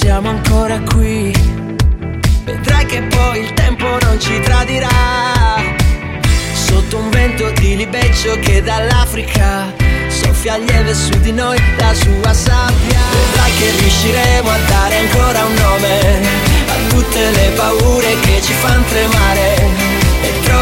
siamo ancora qui. Vedrai che poi il tempo non ci tradirà, sotto un vento di libeccio che dall'Africa soffia lieve su di noi la sua sabbia. Vedrai che riusciremo a dare ancora un nome a tutte le paure che ci fan tremare, e